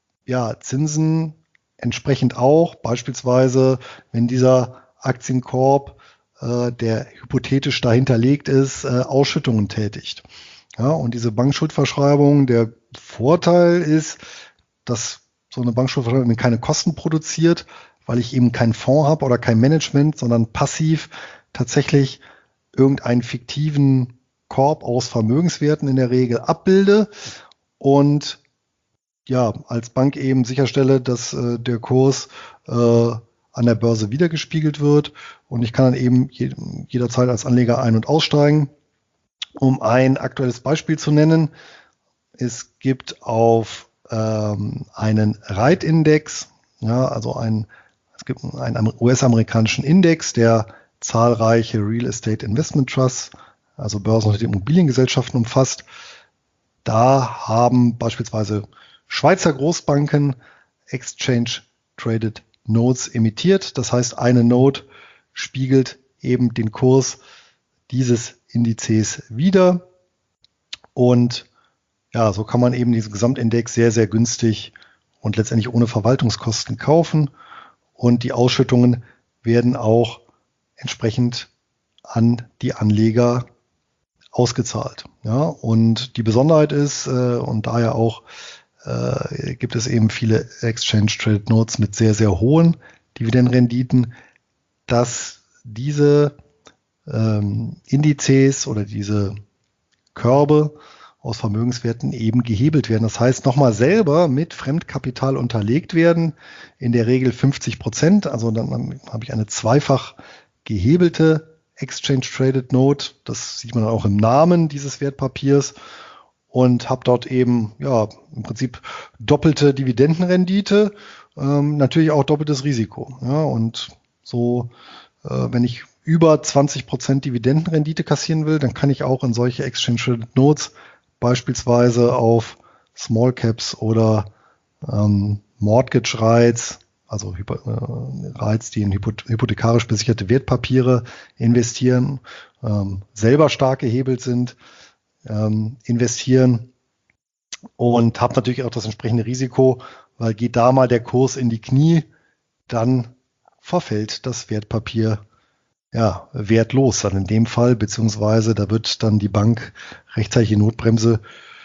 Zinsen entsprechend auch, beispielsweise wenn dieser Aktienkorb, der hypothetisch dahinterlegt ist, Ausschüttungen tätigt. Ja, und diese Bankschuldverschreibung, der Vorteil ist, dass so eine Bankschuldverschreibung keine Kosten produziert, weil ich eben keinen Fonds habe oder kein Management, sondern passiv tatsächlich irgendeinen fiktiven Korb aus Vermögenswerten in der Regel abbilde und ja, als Bank eben sicherstelle, dass der Kurs an der Börse wiedergespiegelt wird und ich kann dann eben jederzeit als Anleger ein- und aussteigen. Um ein aktuelles Beispiel zu nennen, es gibt auf einen REIT-Index, ja, also es gibt einen US-amerikanischen Index, der zahlreiche Real Estate Investment Trusts, also börsennotierte Immobiliengesellschaften umfasst. Da haben beispielsweise Schweizer Großbanken Exchange Traded Notes emittiert. Das heißt, eine Note spiegelt eben den Kurs dieses Indizes wider. Und ja, so kann man eben diesen Gesamtindex sehr, sehr günstig und letztendlich ohne Verwaltungskosten kaufen. Und die Ausschüttungen werden auch entsprechend an die Anleger ausgezahlt. Ja, und die Besonderheit ist, und daher auch gibt es eben viele Exchange Traded Notes mit sehr, sehr hohen Dividendenrenditen, dass diese Indizes oder diese Körbe aus Vermögenswerten eben gehebelt werden. Das heißt, nochmal selber mit Fremdkapital unterlegt werden, in der Regel 50%. Also dann habe ich eine zweifach gehebelte Exchange Traded Note. Das sieht man auch im Namen dieses Wertpapiers und habe dort eben ja im Prinzip doppelte Dividendenrendite, natürlich auch doppeltes Risiko. Ja, und so, wenn ich über 20% Dividendenrendite kassieren will, dann kann ich auch in solche Exchange Traded Notes beispielsweise auf Small Caps oder Mortgage Rights, also Rights, die in hypothekarisch besicherte Wertpapiere investieren, selber stark gehebelt sind, investieren und habe natürlich auch das entsprechende Risiko, weil geht da mal der Kurs in die Knie, dann verfällt das Wertpapier ja wertlos dann in dem Fall, beziehungsweise da wird dann die Bank rechtzeitig die Notbremse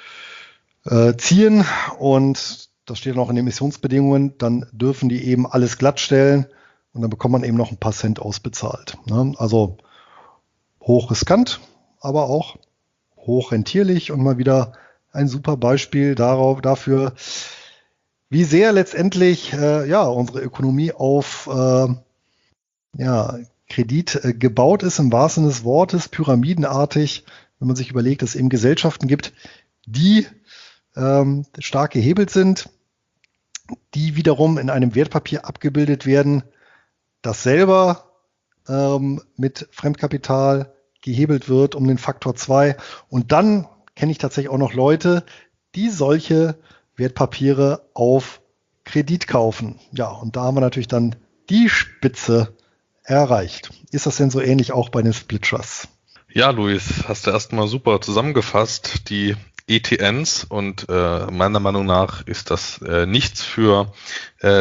ziehen und das steht noch in den Emissionsbedingungen, dann dürfen die eben alles glattstellen und dann bekommt man eben noch ein paar Cent ausbezahlt. Ne? Also hoch riskant, aber auch hoch rentierlich und mal wieder ein super Beispiel dafür, wie sehr letztendlich unsere Ökonomie auf Kredit gebaut ist, im wahrsten Sinne des Wortes, pyramidenartig, wenn man sich überlegt, dass es eben Gesellschaften gibt, die stark gehebelt sind, die wiederum in einem Wertpapier abgebildet werden, das selber mit Fremdkapital gehebelt wird um den Faktor 2. Und dann kenne ich tatsächlich auch noch Leute, die solche Wertpapiere auf Kredit kaufen. Ja, und da haben wir natürlich dann die Spitze erreicht. Ist das denn so ähnlich auch bei den Split Trusts?
Ja, Luis, hast du erstmal super zusammengefasst, die ETNs, und meiner Meinung nach ist das nichts für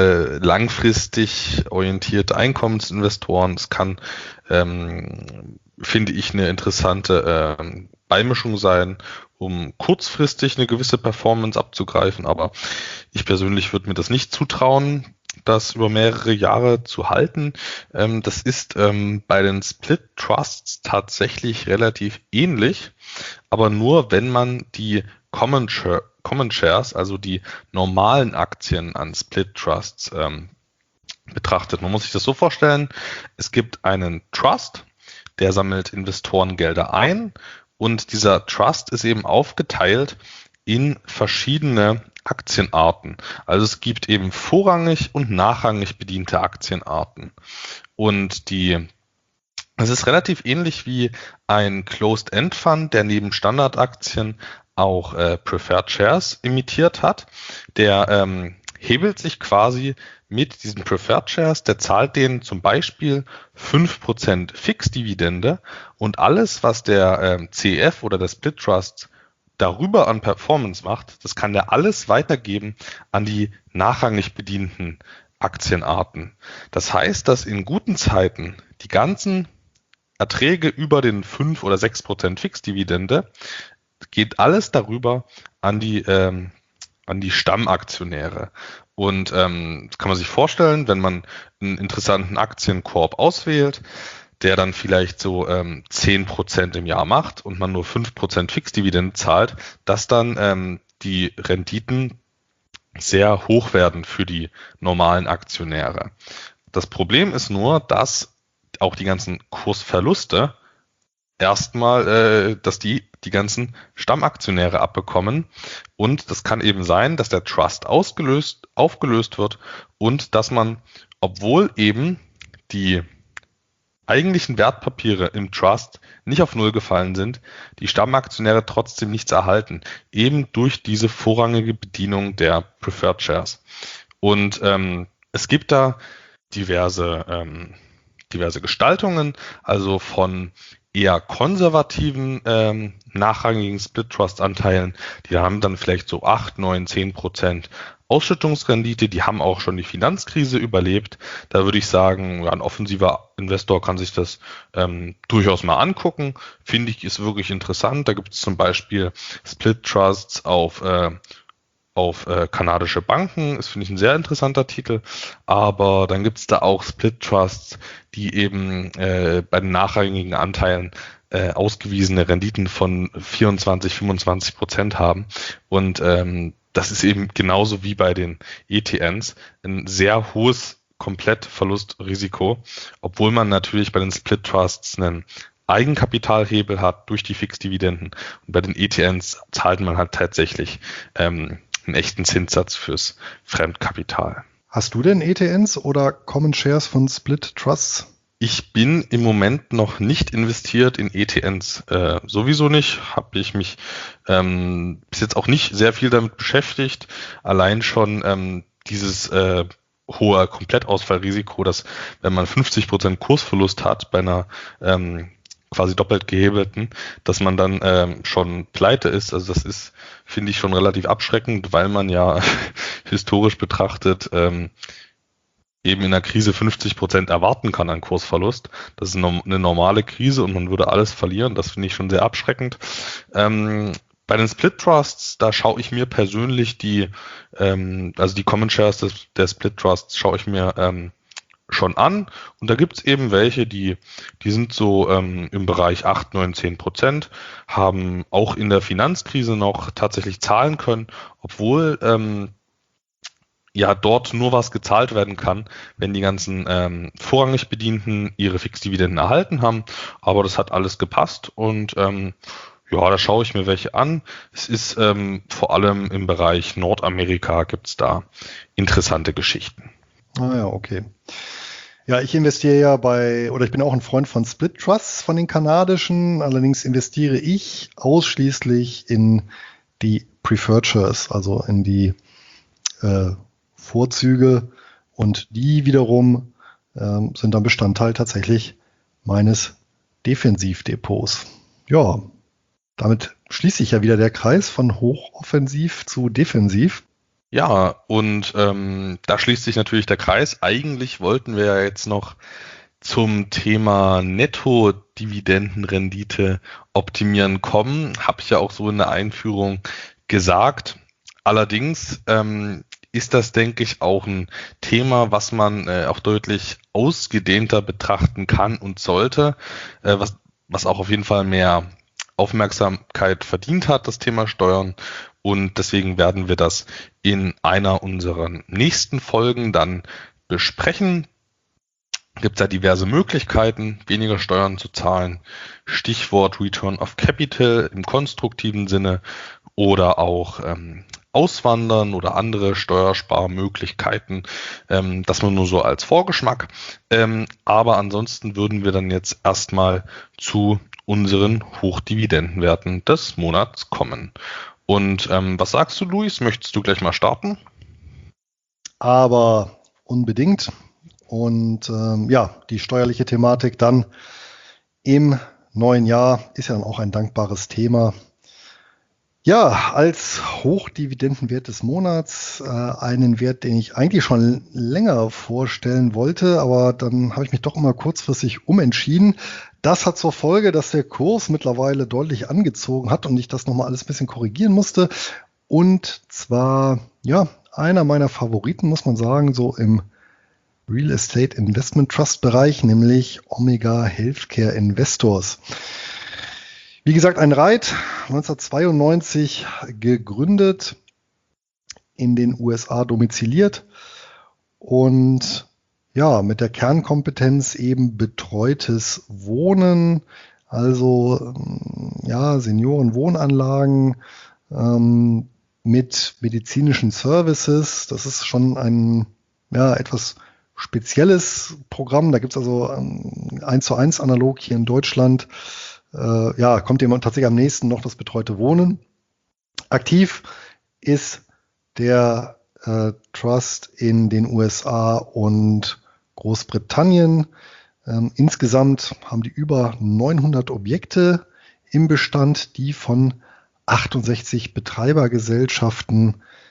langfristig orientierte Einkommensinvestoren. Es kann finde ich, eine interessante Beimischung sein, um kurzfristig eine gewisse Performance abzugreifen. Aber ich persönlich würde mir das nicht zutrauen, das über mehrere Jahre zu halten. Das ist bei den Split Trusts tatsächlich relativ ähnlich, aber nur wenn man die Common Shares, also die normalen Aktien an Split Trusts betrachtet. Man muss sich das so vorstellen, es gibt einen Trust, der sammelt Investorengelder ein und dieser Trust ist eben aufgeteilt in verschiedene Aktienarten. Also es gibt eben vorrangig und nachrangig bediente Aktienarten. Und es ist relativ ähnlich wie ein Closed-End-Fund, der neben Standardaktien auch Preferred Shares emittiert hat. Der hebelt sich quasi mit diesen Preferred Shares, der zahlt denen zum Beispiel 5% Fixdividende und alles, was der CEF oder der Split Trust darüber an Performance macht, das kann der alles weitergeben an die nachrangig bedienten Aktienarten. Das heißt, dass in guten Zeiten die ganzen Erträge über den 5 oder 6% Fixdividende geht alles darüber an die Stammaktionäre. Und das kann man sich vorstellen, wenn man einen interessanten Aktienkorb auswählt, der dann vielleicht so 10% im Jahr macht und man nur 5% Fixdividende zahlt, dass dann die Renditen sehr hoch werden für die normalen Aktionäre. Das Problem ist nur, dass auch die ganzen Kursverluste dass die ganzen Stammaktionäre abbekommen. Und das kann eben sein, dass der Trust aufgelöst wird und dass man, obwohl eben die eigentlichen Wertpapiere im Trust nicht auf Null gefallen sind, die Stammaktionäre trotzdem nichts erhalten, eben durch diese vorrangige Bedienung der Preferred Shares. Und es gibt da diverse Gestaltungen, also von eher konservativen nachrangigen Split-Trust-Anteilen, die haben dann vielleicht so 8, 9, 10% Ausschüttungsrendite, die haben auch schon die Finanzkrise überlebt. Da würde ich sagen, ja, ein offensiver Investor kann sich das durchaus mal angucken. Finde ich, ist wirklich interessant. Da gibt es zum Beispiel Split-Trusts auf kanadische Banken. Das finde ich ein sehr interessanter Titel. Aber dann gibt es da auch Split Trusts, die eben bei den nachrangigen Anteilen ausgewiesene Renditen von 24-25% haben. Und das ist eben genauso wie bei den ETNs ein sehr hohes Komplettverlustrisiko, obwohl man natürlich bei den Split Trusts einen Eigenkapitalhebel hat durch die Fixdividenden. Und bei den ETNs zahlt man halt tatsächlich einen echten Zinssatz fürs Fremdkapital.
Hast du denn ETNs oder Common Shares von Split Trusts?
Ich bin im Moment noch nicht investiert in ETNs. Sowieso nicht. Habe ich mich bis jetzt auch nicht sehr viel damit beschäftigt. Allein schon dieses hohe Komplettausfallrisiko, dass wenn man 50% Kursverlust hat bei einer quasi doppelt gehebelten, dass man dann schon pleite ist. Also das ist, finde ich, schon relativ abschreckend, weil man ja historisch betrachtet eben in der Krise 50% erwarten kann an Kursverlust. Das ist eine normale Krise und man würde alles verlieren. Das finde ich schon sehr abschreckend. Bei den Split Trusts, da schaue ich mir persönlich also die Common Shares der Split Trusts schaue ich mir schon an. Und da gibt es eben welche, die sind so im Bereich 8, 9, 10%, haben auch in der Finanzkrise noch tatsächlich zahlen können, obwohl ja dort nur was gezahlt werden kann, wenn die ganzen vorrangig Bedienten ihre Fixdividenden erhalten haben. Aber das hat alles gepasst und ja, da schaue ich mir welche an. Es ist vor allem im Bereich Nordamerika gibt es da interessante Geschichten.
Ah ja, okay. Ja, ich investiere ja ich bin auch ein Freund von Split Trusts, von den kanadischen. Allerdings investiere ich ausschließlich in die Preferred Shares, also in die Vorzüge, und die wiederum sind dann Bestandteil tatsächlich meines Defensivdepots. Ja, damit schließt sich ja wieder der Kreis von hochoffensiv zu defensiv.
Ja, und da schließt sich natürlich der Kreis. Eigentlich wollten wir ja jetzt noch zum Thema Netto-Dividendenrendite optimieren kommen, habe ich ja auch so in der Einführung gesagt. Allerdings ist das, denke ich, auch ein Thema, was man auch deutlich ausgedehnter betrachten kann und sollte, was auch auf jeden Fall mehr Aufmerksamkeit verdient hat, das Thema Steuern. Und deswegen werden wir das in einer unserer nächsten Folgen dann besprechen. Gibt es ja diverse Möglichkeiten, weniger Steuern zu zahlen. Stichwort Return of Capital im konstruktiven Sinne oder auch Auswandern oder andere Steuersparmöglichkeiten. Das nur so als Vorgeschmack. Aber ansonsten würden wir dann jetzt erstmal zu unseren Hochdividendenwerten des Monats kommen. Und was sagst du, Luis? Möchtest du gleich mal starten?
Aber unbedingt. Und die steuerliche Thematik dann im neuen Jahr ist ja dann auch ein dankbares Thema. Ja, als Hochdividendenwert des Monats einen Wert, den ich eigentlich schon länger vorstellen wollte, aber dann habe ich mich doch immer kurzfristig umentschieden. Das hat zur Folge, dass der Kurs mittlerweile deutlich angezogen hat und ich das nochmal alles ein bisschen korrigieren musste. Und zwar, ja, einer meiner Favoriten, muss man sagen, so im Real Estate Investment Trust Bereich, nämlich Omega Healthcare Investors. Wie gesagt, ein REIT, 1992 gegründet, in den USA domiziliert und ja, mit der Kernkompetenz eben betreutes Wohnen, also ja, Seniorenwohnanlagen mit medizinischen Services. Das ist schon ein etwas spezielles Programm. Da gibt es also 1:1 analog hier in Deutschland. Kommt jemand tatsächlich am nächsten noch das betreute Wohnen. Aktiv ist der Trust in den USA und Großbritannien. Insgesamt haben die über 900 Objekte im Bestand, die von 68 Betreibergesellschaften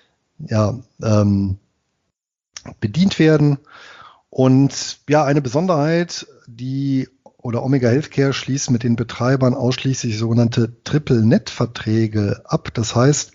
bedient werden. Und ja, eine Besonderheit, Omega Healthcare schließt mit den Betreibern ausschließlich sogenannte Triple-Net-Verträge ab. Das heißt,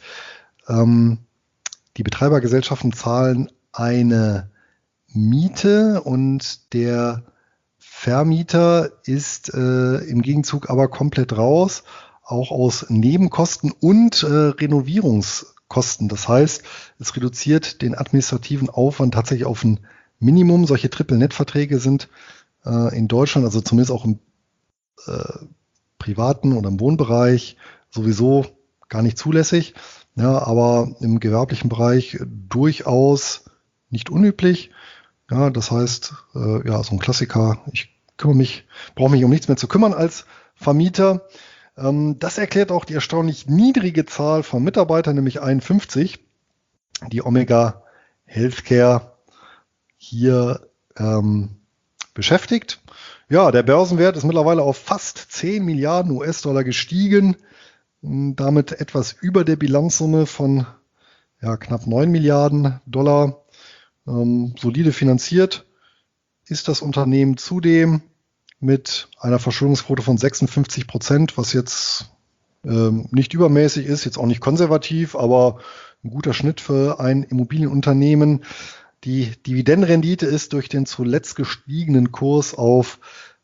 die Betreibergesellschaften zahlen eine Miete und der Vermieter ist im Gegenzug aber komplett raus, auch aus Nebenkosten und Renovierungskosten. Das heißt, es reduziert den administrativen Aufwand tatsächlich auf ein Minimum. Solche Triple-Net-Verträge sind in Deutschland, also zumindest auch im privaten oder im Wohnbereich, sowieso gar nicht zulässig. Ja, aber im gewerblichen Bereich durchaus nicht unüblich. Ja, das heißt, so ein Klassiker, ich brauche mich um nichts mehr zu kümmern als Vermieter. Das erklärt auch die erstaunlich niedrige Zahl von Mitarbeitern, nämlich 51, die Omega Healthcare hier beschäftigt. Ja, der Börsenwert ist mittlerweile auf fast 10 Milliarden US-Dollar gestiegen, damit etwas über der Bilanzsumme von knapp 9 Milliarden Dollar. Solide finanziert ist das Unternehmen zudem mit einer Verschuldungsquote von 56%, was jetzt nicht übermäßig ist, jetzt auch nicht konservativ, aber ein guter Schnitt für ein Immobilienunternehmen. Die Dividendenrendite ist durch den zuletzt gestiegenen Kurs auf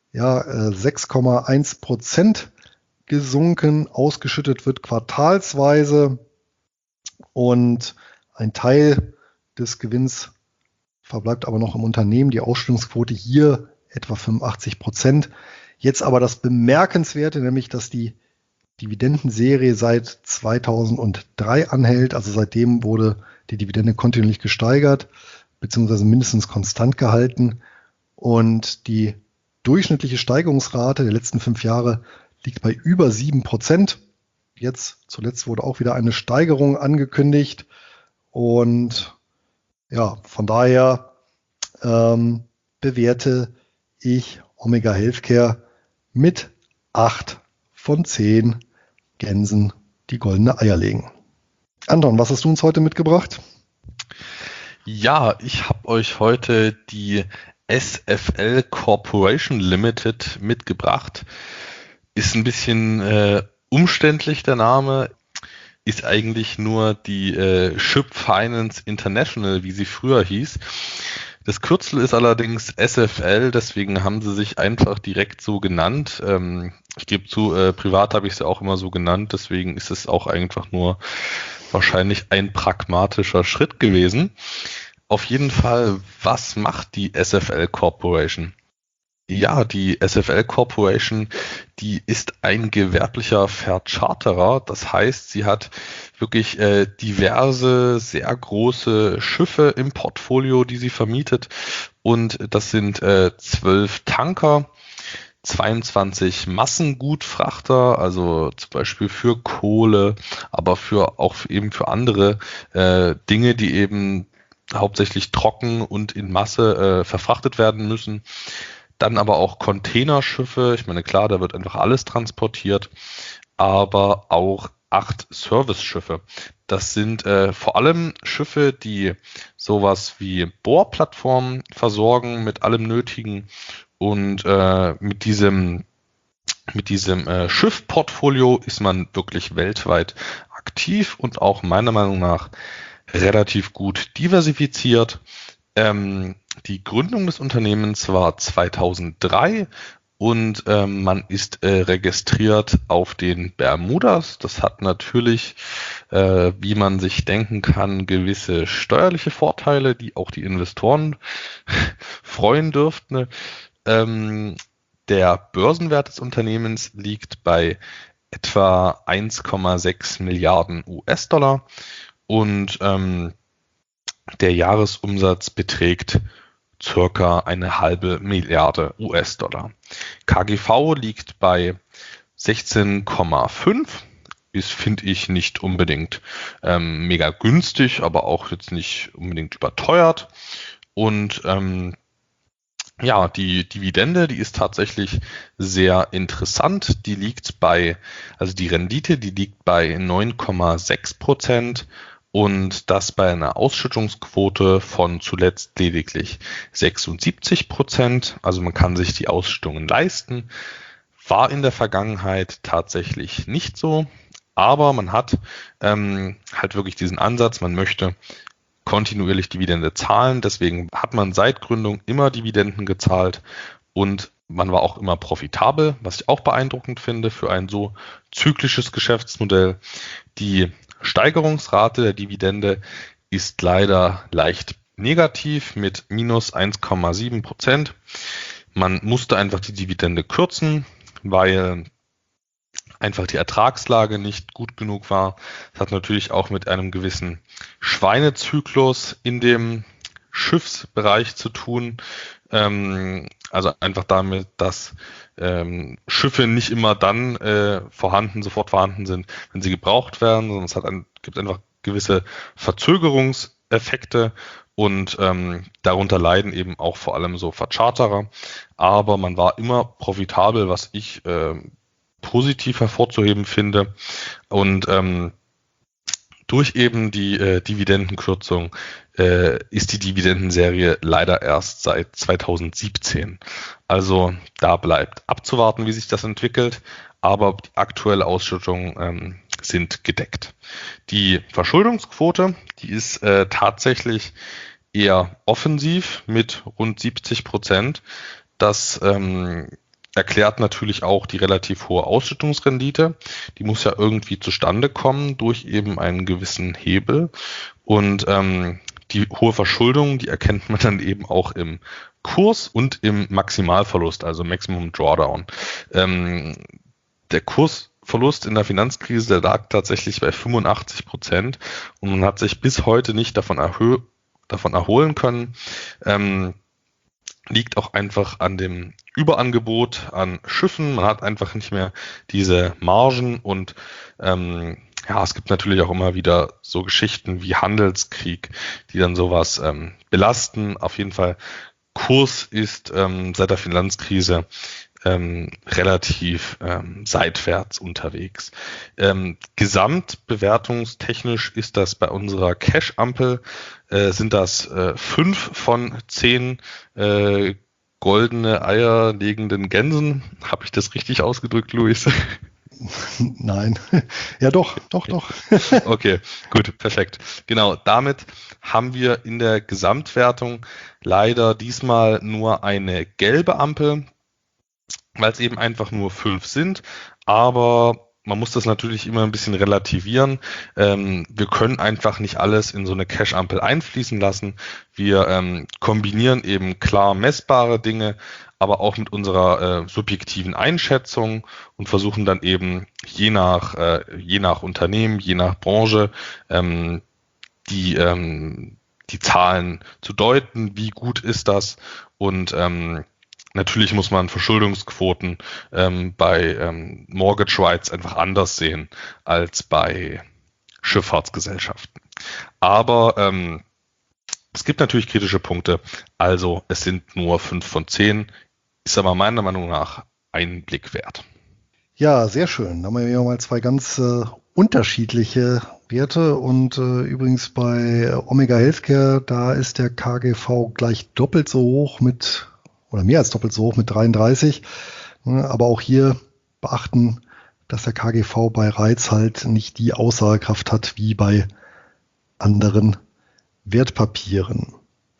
6,1% gesunken. Ausgeschüttet wird quartalsweise und ein Teil des Gewinns verbleibt aber noch im Unternehmen. Die Ausschüttungsquote hier etwa 85%. Jetzt aber das Bemerkenswerte, nämlich dass die Dividendenserie seit 2003 anhält. Also seitdem wurde die Dividende kontinuierlich gesteigert, beziehungsweise mindestens konstant gehalten. Und die durchschnittliche Steigerungsrate der letzten 5 Jahre liegt bei über 7%. Jetzt zuletzt wurde auch wieder eine Steigerung angekündigt. Und ja, von daher bewerte ich Omega Healthcare mit 8 von 10 Gänsen, die goldene Eier legen. Anton, was hast du uns heute mitgebracht?
Ja, ich habe euch heute die SFL Corporation Limited mitgebracht. Ist ein bisschen umständlich der Name, ist eigentlich nur die Ship Finance International, wie sie früher hieß. Das Kürzel ist allerdings SFL, deswegen haben sie sich einfach direkt so genannt. Ich gebe zu, privat habe ich sie auch immer so genannt, deswegen ist es auch einfach nur wahrscheinlich ein pragmatischer Schritt gewesen. Auf jeden Fall, was macht die SFL Corporation? Ja, die SFL Corporation, die ist ein gewerblicher Vercharterer. Das heißt, sie hat wirklich diverse, sehr große Schiffe im Portfolio, die sie vermietet. Und das sind 12 Tanker, 22 Massengutfrachter, also zum Beispiel für Kohle, aber eben für andere Dinge, die eben hauptsächlich trocken und in Masse verfrachtet werden müssen. Dann aber auch Containerschiffe. Ich meine, klar, da wird einfach alles transportiert, aber auch 8 Serviceschiffe. Das sind vor allem Schiffe, die sowas wie Bohrplattformen versorgen mit allem Nötigen. Und mit diesem Schiffportfolio ist man wirklich weltweit aktiv und auch meiner Meinung nach relativ gut diversifiziert. Die Gründung des Unternehmens war 2003 und man ist registriert auf den Bermudas. Das hat natürlich, wie man sich denken kann, gewisse steuerliche Vorteile, die auch die Investoren freuen dürften. Der Börsenwert des Unternehmens liegt bei etwa 1,6 Milliarden US-Dollar und der Jahresumsatz beträgt circa 1,5 Milliarde US-Dollar. KGV liegt bei 16,5. Ist, finde ich, nicht unbedingt mega günstig, aber auch jetzt nicht unbedingt überteuert. Und ja, die Dividende, die ist tatsächlich sehr interessant. Die liegt also die Rendite, die liegt bei 9,6% und das bei einer Ausschüttungsquote von zuletzt lediglich 76%. Also man kann sich die Ausschüttungen leisten. War in der Vergangenheit tatsächlich nicht so, aber man hat halt wirklich diesen Ansatz, man möchte kontinuierlich Dividende zahlen. Deswegen hat man seit Gründung immer Dividenden gezahlt und man war auch immer profitabel, was ich auch beeindruckend finde für ein so zyklisches Geschäftsmodell. Die Steigerungsrate der Dividende ist leider leicht negativ mit minus 1,7%. Man musste einfach die Dividende kürzen, weil einfach die Ertragslage nicht gut genug war. Das hat natürlich auch mit einem gewissen Schweinezyklus in dem Schiffsbereich zu tun. Also einfach damit, dass Schiffe nicht immer dann sofort vorhanden sind, wenn sie gebraucht werden, sondern es gibt einfach gewisse Verzögerungseffekte und darunter leiden eben auch vor allem so Vercharterer. Aber man war immer profitabel, was ich positiv hervorzuheben finde. Und durch eben die Dividendenkürzung ist die Dividendenserie leider erst seit 2017. Also da bleibt abzuwarten, wie sich das entwickelt, aber die aktuelle Ausschüttungen sind gedeckt. Die Verschuldungsquote, die ist tatsächlich eher offensiv mit rund 70%. Das erklärt natürlich auch die relativ hohe Ausschüttungsrendite. Die muss ja irgendwie zustande kommen durch eben einen gewissen Hebel. Und die hohe Verschuldung, die erkennt man dann eben auch im Kurs und im Maximalverlust, also Maximum Drawdown. Der Kursverlust in der Finanzkrise, der lag tatsächlich bei 85% und man hat sich bis heute nicht davon erholen können. Liegt auch einfach an dem Überangebot an Schiffen. Man hat einfach nicht mehr diese Margen und es gibt natürlich auch immer wieder so Geschichten wie Handelskrieg, die dann sowas belasten. Auf jeden Fall, Kurs ist seit der Finanzkrise relativ seitwärts unterwegs. Gesamtbewertungstechnisch ist das bei unserer Cash-Ampel, sind das 5 von 10 goldene Eier legenden Gänsen. Habe ich das richtig ausgedrückt, Luis?
Nein. Ja, doch.
Okay, gut, perfekt. Genau, damit haben wir in der Gesamtwertung leider diesmal nur eine gelbe Ampel, weil es eben einfach nur 5 sind. Aber man muss das natürlich immer ein bisschen relativieren. Wir können einfach nicht alles in so eine Cash-Ampel einfließen lassen. Wir kombinieren eben klar messbare Dinge, aber auch mit unserer subjektiven Einschätzung und versuchen dann eben je nach Unternehmen, je nach Branche die Zahlen zu deuten, wie gut ist das, und natürlich muss man Verschuldungsquoten bei Mortgage Rights einfach anders sehen als bei Schifffahrtsgesellschaften. Aber es gibt natürlich kritische Punkte. Also es sind nur 5 von 10, ist aber meiner Meinung nach einen Blick wert.
Ja, sehr schön. Da haben wir ja mal zwei ganz unterschiedliche Werte. Und übrigens bei Omega Healthcare, da ist der KGV gleich doppelt so hoch oder mehr als doppelt so hoch mit 33. Aber auch hier beachten, dass der KGV bei Reiz halt nicht die Aussagekraft hat wie bei anderen Wertpapieren.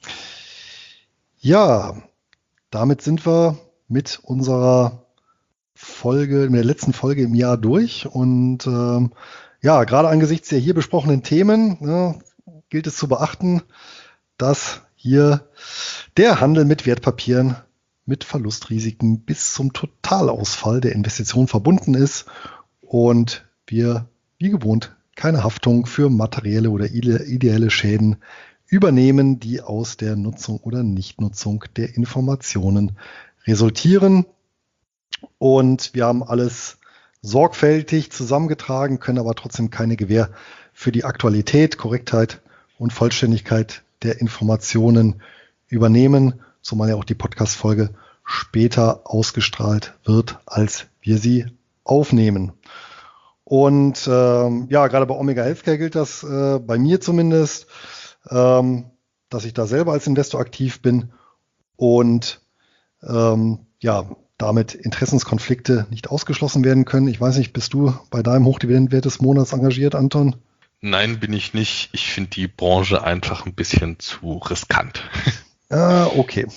Ja, damit sind wir mit unserer Folge, mit der letzten Folge im Jahr durch. Und ja, gerade angesichts der hier besprochenen Themen gilt es zu beachten, dass hier der Handel mit Wertpapieren mit Verlustrisiken bis zum Totalausfall der Investition verbunden ist und wir, wie gewohnt, keine Haftung für materielle oder ideelle Schäden übernehmen, die aus der Nutzung oder Nichtnutzung der Informationen resultieren. Und wir haben alles sorgfältig zusammengetragen, können aber trotzdem keine Gewähr für die Aktualität, Korrektheit und Vollständigkeit der Informationen übernehmen, zumal ja auch die Podcast-Folge später ausgestrahlt wird, als wir sie aufnehmen. Und ja, gerade bei Omega Healthcare gilt das bei mir zumindest, dass ich da selber als Investor aktiv bin und ja, damit Interessenskonflikte nicht ausgeschlossen werden können. Ich weiß nicht, bist du bei deinem Hochdividendenwert des Monats engagiert, Anton?
Nein, bin ich nicht. Ich finde die Branche einfach ein bisschen zu riskant.
Okay.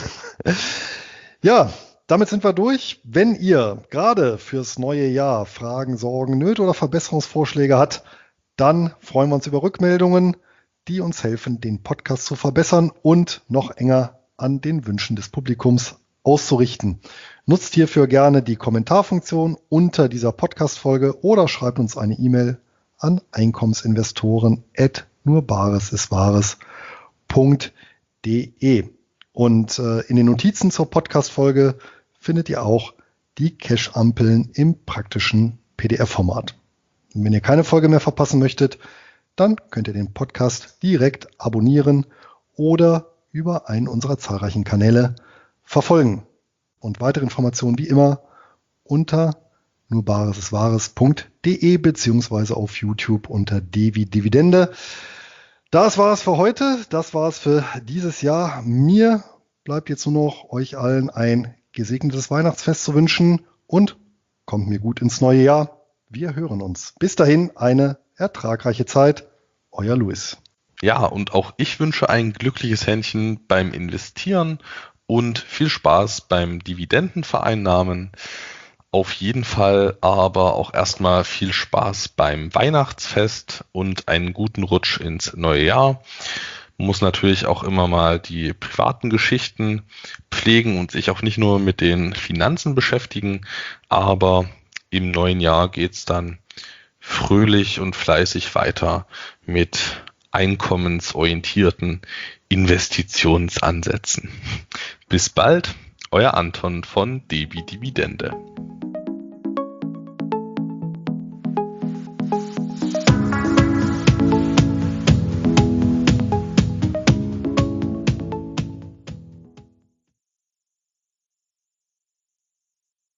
Ja, damit sind wir durch. Wenn ihr gerade fürs neue Jahr Fragen, Sorgen, Nöte oder Verbesserungsvorschläge habt, dann freuen wir uns über Rückmeldungen, die uns helfen, den Podcast zu verbessern und noch enger an den Wünschen des Publikums auszurichten. Nutzt hierfür gerne die Kommentarfunktion unter dieser Podcast-Folge oder schreibt uns eine E-Mail an einkommenseinvestoren@nurbaresiswahres.de. Und in den Notizen zur Podcast-Folge findet ihr auch die Cash-Ampeln im praktischen PDF-Format. Und wenn ihr keine Folge mehr verpassen möchtet, dann könnt ihr den Podcast direkt abonnieren oder über einen unserer zahlreichen Kanäle verfolgen. Und weitere Informationen wie immer unter nurbaresiswahres.de beziehungsweise auf YouTube unter D wie Dividende. Das war es für heute. Das war es für dieses Jahr. Mir bleibt jetzt nur noch euch allen ein gesegnetes Weihnachtsfest zu wünschen und kommt mir gut ins neue Jahr. Wir hören uns. Bis dahin eine ertragreiche Zeit. Euer Luis.
Ja, und auch ich wünsche ein glückliches Händchen beim Investieren und viel Spaß beim Dividendenvereinnahmen. Auf jeden Fall aber auch erstmal viel Spaß beim Weihnachtsfest und einen guten Rutsch ins neue Jahr. Man muss natürlich auch immer mal die privaten Geschichten pflegen und sich auch nicht nur mit den Finanzen beschäftigen, aber im neuen Jahr geht's dann fröhlich und fleißig weiter mit einkommensorientierten Investitionsansätzen. Bis bald, euer Anton von DB Dividende.